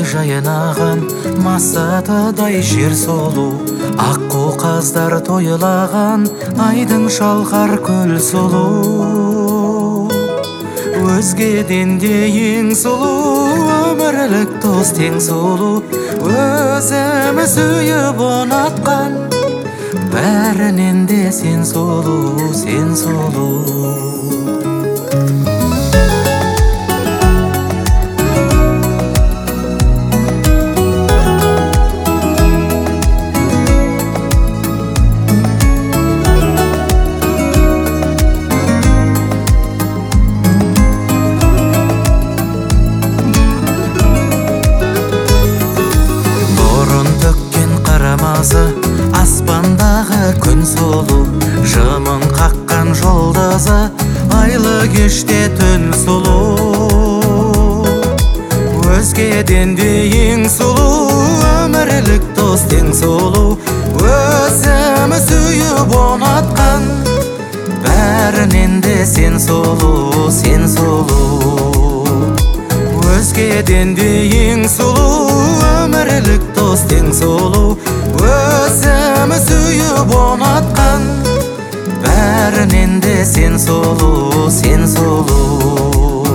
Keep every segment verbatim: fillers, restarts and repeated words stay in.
жайнаған масатыдай жер солу, аққу қаздар тойлаған айдың шалқар көл сұлу. Өзгеден де ең сұлу, өмірлік дос тең сұлу, өзіміз сүйіп ұнатқан, бәрінен де сен сұлу, сен сұлу. Аспандағы күн сұлу, жымын қаққан жолдызы, айлы кеште түн сұлу. Өзгеден де ең сұлу, өмірлік дос тең сұлу, өзіміз сүйіп ұнатқан, бәрінен де сен сұлу, сен сұлу. Өзгеден де ең сұлу, өмірлік дос тең сұлу, өзіміз сүйіп ұнатқан, бәрінен де сен сұлу, сен сұлу.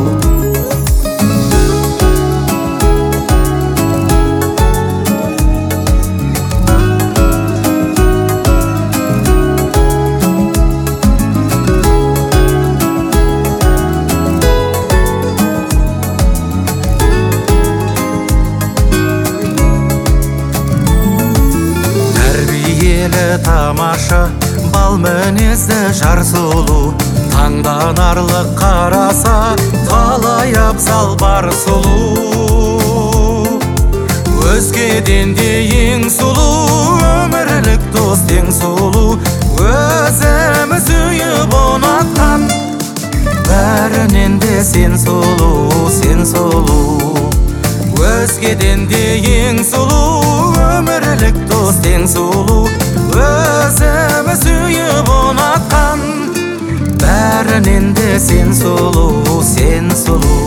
Тамаша бал мінезді жар сұлу, таңданарлық қараса талай абзал бар сұлу. Өзгеден де ең сұлу, өмірлік дос тең сұлу, өзіміз сүйіп ұнатқан, бәрінен де сен сұлу, сен сұлу. Өзгеден де ең сұлу, өмірлік дос тең сұлу, өзіміз сүйіп ұнатқан, бәрінен де сен сұлу, сен сұлу.